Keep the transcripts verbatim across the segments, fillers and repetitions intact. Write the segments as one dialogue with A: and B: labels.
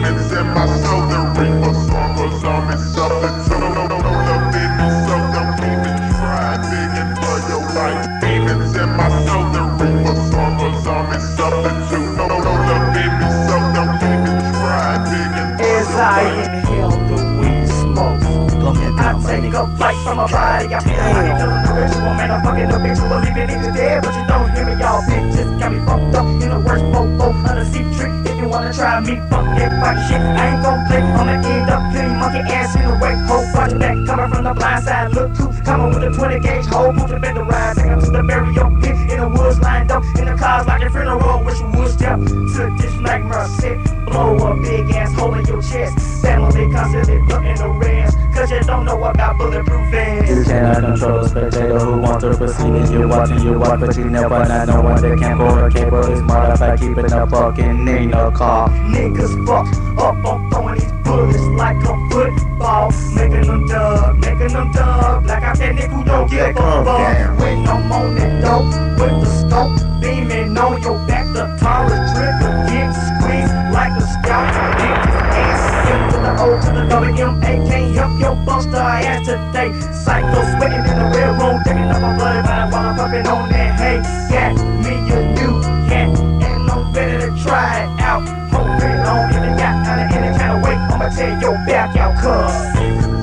A: demons in my soul, the reaper stronger zombie substitute. No, no, no, love in me, so don't even try digging for your life. Demons in my soul, the reaper stronger zombie substitute. No, no, love in me, so don't even try digging for your life.
B: As I inhale the weed smoke, I take a flight from a body. I feel like it doesn't know ritual, man. I'm fucking a bitch who believe in niggas dead, but you don't hear me, y'all bitches got me fucked up in the worst bobo of the sea trick. If you wanna try me, fuck that fuck shit. I ain't gon' play, I'ma end up getting monkey ass in the way. Whole bunch back, coming from the blind side. Look too, coming with a twenty gauge hole, moving back the ride. Take 'em to the burial pit in the woods, lined up in the cars like a funeral. Wish you would step to this nightmare set. Blow a big ass hole in your chest. Family constantly looking the rest, cause you don't know about bulletproof vests.
C: You cannot control a spectator who wants to proceed as you watching you watch, but you never not know when they can't pull a cable. It's modified, keeping a fucking in a car.
B: Niggas fuck up on throwing these bullets like a football, making them dub, making them dub, like I said, nigga who don't give a fuck. When I'm on it though, with the scope beaming on your back, the Taurus trigger get squeezed like a scout. Get his ass into the O to the W M A, can't help your buster ass today. Psycho sweating in the red room, taking up my bloody mind while I'm fucking on that hay. Got me a new cat, and I'm ready to try it out. Hope it on in the yacht, out of any kind of way, I'ma tear your back out, cuz.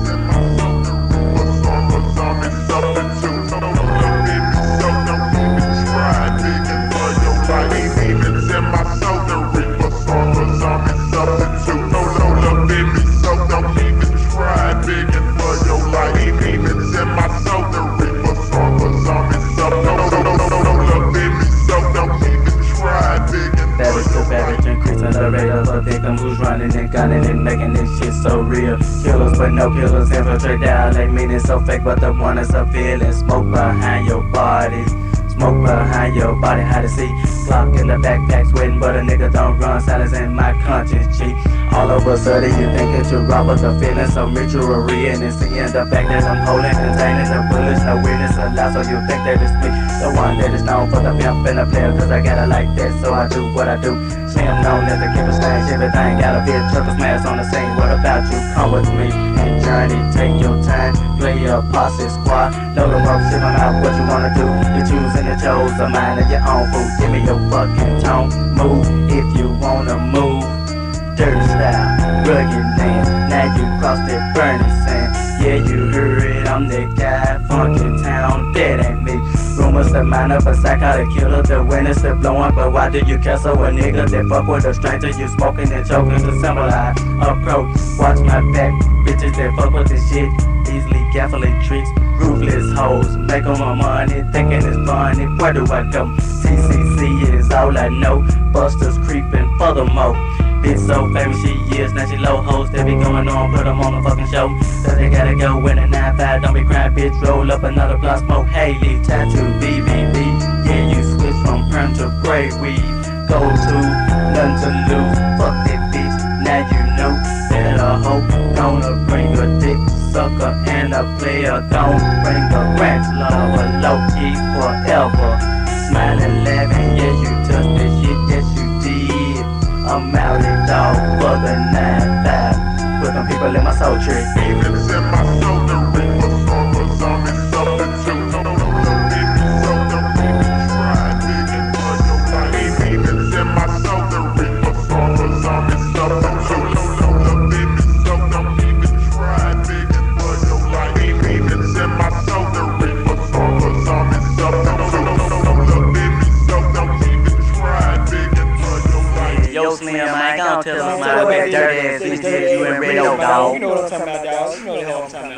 C: The rate of a victim who's running and gunning and making this shit so real. Killers but no killers infiltrate down. They mean it's so fake, but the one is a feeling. Smoke behind your body, smoke behind your body. How to see? Glock in the backpack, sweating, but a nigga don't run. Silence in my conscience, G. All of a sudden you think that you're wrong, but the feeling so mutual and it's seeing the fact that I'm holding, containing the bullets, no weirdness allowed. So you think that it's me, the one that is known for the pimp and the player, cause I got it like that, so I do what I do. Slim known as the killer smash, everything got a bit triple smash on the scene. What about you? Come with me and journey, take your time, play a posse squad, load them up, shit them out, what you wanna do. You're choosing the chose, a mind of your own food. Give me your fucking tone, move if you wanna move. Dirt style, rugged land, now you cross that burning sand. Yeah, you heard it, I'm that guy, funky town, that ain't me. Rumors the mind of a psychotic killer, the winners still blowing, but why do you care? So a nigga that fuck with a stranger, you smoking and choking to symbolize approach. Watch my back, bitches that fuck with this shit, easily gaffling tricks, ruthless hoes, make 'em my money, thinking it's funny. Where do I go? T C C is all I know, busters creeping furthermore. Bitch so famous she is, now she low hoes, they be going on, put them on the fucking show. So they gotta go with a nine five, don't be crying, bitch, roll up another plus smoke. Haley, tattoo, B B B, yeah, you switch from perm to braid weave. Go to, nothing to lose, fuck that bitch, now you know. Better hope, gonna bring a dick sucker and a player, don't bring a ranch lover, low key forever. Smiling, laughing, yeah, you touch that shit, yes you did. I'm out it dog for the nine five. Put them people in my soul tree.
A: Demons in my soul, the reaper stronger zombie substitute. No, no, no, give me so don't even try digging for your life. Demons in my soul, the reaper stronger zombie substitute. No, no, no, give me so don't even try digging for your life. Demons in my soul, the reaper stronger zombie substitute. No, no, no, no, give me so don't even try digging for your life.
C: Yo, Slim, I ain't gonna tell them my bad dirty ass bitch that you and Red Oak, dog.
D: You know what I'm talking about, dog. You know the hell I'm talking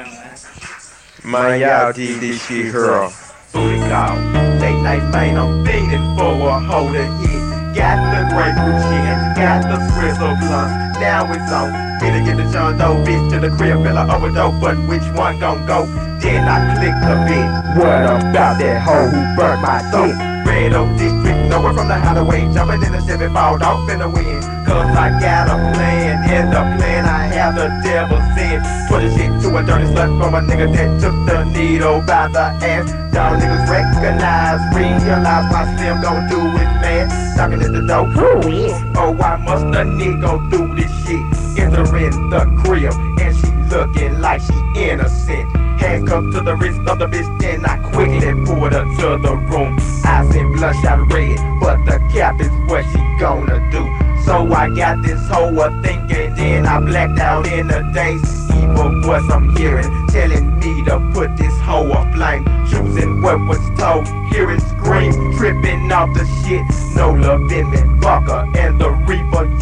D: about.
E: Man, y'all did this shit here.
A: Booty call, late night man, I'm feeding for a hoe to hit. Got the grapefruit chicken, got the Swizzle blunts, now it's on. Finna get the John Doe bitch to the crib, feel I overdose, but which one gon' go? Then I click a bit. What about that hoe who burnt my throat? Red Oak District, nowhere from the hideaway, jumping in the Chevy ball, dog finna win.
B: cause I got a plan. And the plan I have, the devil said, put a shit to a dirty slut from a nigga that took the needle by the ass. Y'all niggas recognize, realize my slim gon' do it, man. Knocking at the door. Oh, why must a nigga do this shit? Entering the crib, and she looking like she innocent. Handcuffed to the wrist of the bitch, then I quickly pulled her to the room. Eyes in bloodshot red, but the cap is what she gonna do. So I got this hoe a thinking, then I blacked out in the days. Evil voice I'm hearing, telling me to put this hoe aflame. Choosing what was told, hearing screams, tripping off the shit. No love in me, fucker, and the reaper